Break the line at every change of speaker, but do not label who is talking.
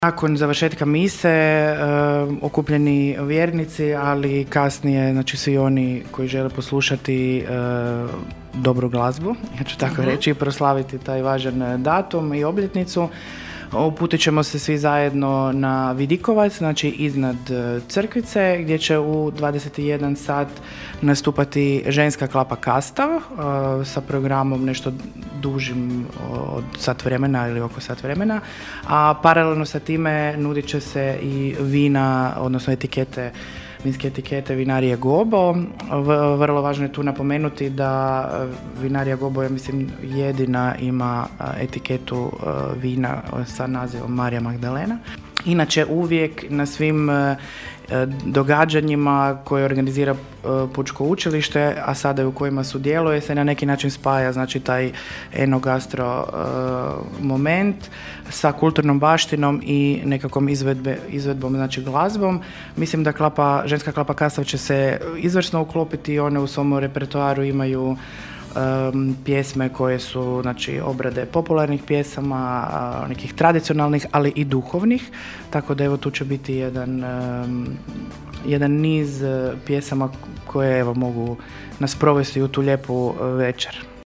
Nakon završetka mise okupljeni vjernici, ali kasnije znači svi oni koji žele poslušati dobru glazbu, ja ću tako reći, i proslaviti taj važan datum i obljetnicu, uputit ćemo se svi zajedno na Vidikovac, znači iznad crkvice, gdje će u 21 sat nastupati ženska klapa Kastav sa programom nešto dužim od sat vremena ili oko sat vremena, a paralelno sa time nudit će se i vina, odnosno vinske etikete Vinarije Gobo. Vrlo važno je tu napomenuti da Vinarija Gobo, ja mislim, jedina ima etiketu vina sa nazivom Marija Magdalena. Inače, uvijek na svim događanjima koje organizira Pučko učilište, a sada i u kojima sudjeluje, se na neki način spaja znači taj enogastro moment sa kulturnom baštinom i nekakvom izvedbom, znači glazbom. Mislim da ženska klapa Kastav će se izvrsno uklopiti, one u svom repertoaru imaju pjesme koje su znači obrade popularnih pjesama, nekih tradicionalnih, ali i duhovnih, tako da evo tu će biti jedan niz pjesama koje evo mogu nas provesti u tu lijepu večer.